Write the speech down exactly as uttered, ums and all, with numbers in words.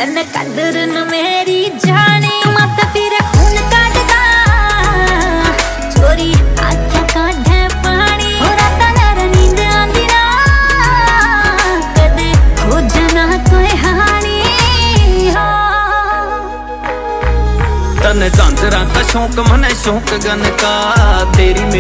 तन कदर न मेरी जाने मत फिर खून काटदा चोरी हाथ काढे पानी हो रात नर नींद आंदी ना कदे हो जना कोई हानी हो तन झांझरा का शौक मने शौक गन का तेरी